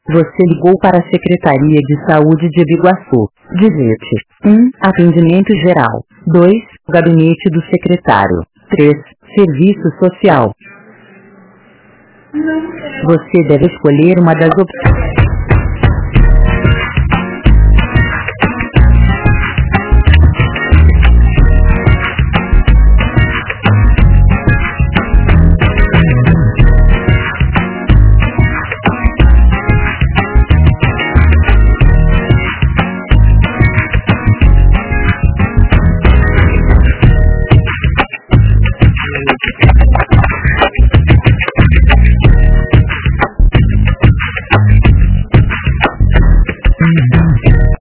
Você ligou para a Secretaria de Saúde de Biguaçu. Digite 1. Atendimento geral. 2. Gabinete do secretário. 3. Serviço social. Você deve escolher uma das opções.